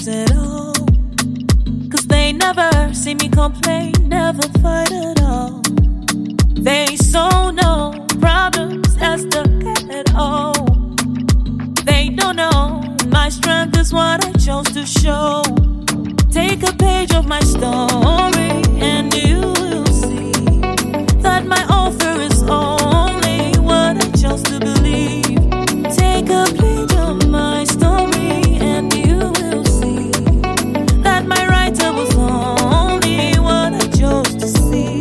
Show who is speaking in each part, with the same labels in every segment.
Speaker 1: issues at all. Cause they never see me complain, never fight at all. They saw no problems as the at all. They don't know my strength is what I chose to show. Take a page of my story and you will see that my author is only what I chose to believe. Take a page of my story and you will see that my writer was only what I chose to see.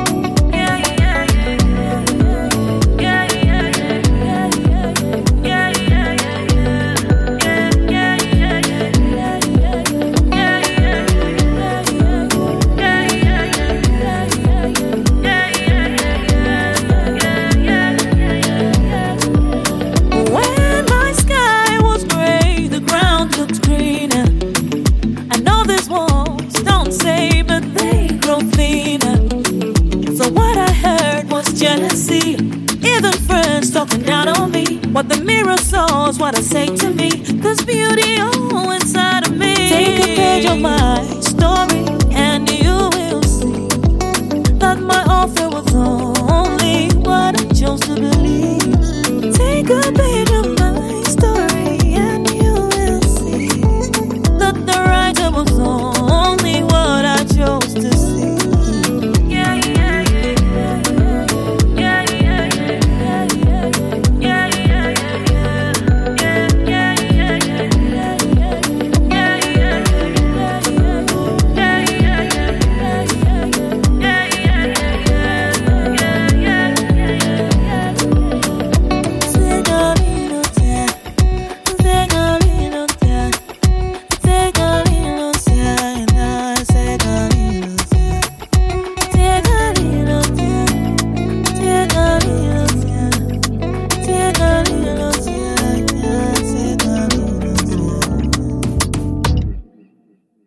Speaker 1: Jealousy, even friends talking down on me. What the mirror saw is what I say to me. Cause beauty